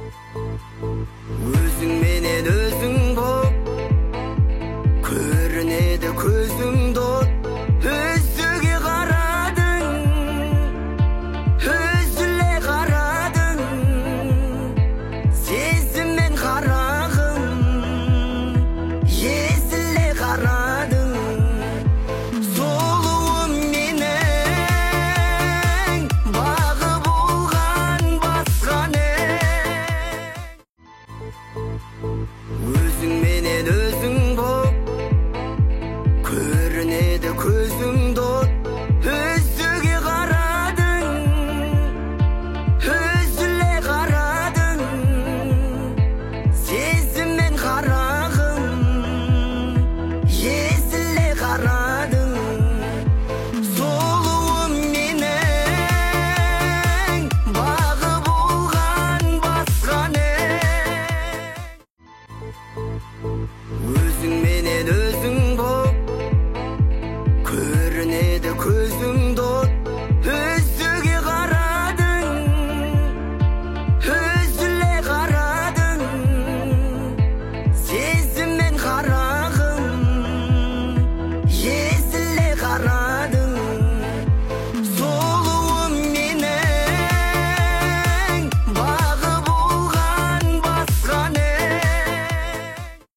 Өзің менен өзің боп көрінеді көзіңді от. Өзіге қарадың, өзіле қарадың, сезіммен қарағым, есіле қарадың. Сұлуым менің бағы болған басқа не. Өзің менен өзің боп көрінеді көзіңді от. Өзіге қарадың, өзіле қарадың, сезіммен қарағым, есіле қарадың. Сұлуым менің бағы болған басқа не. Өзің менен өзің боп көрінеді көзің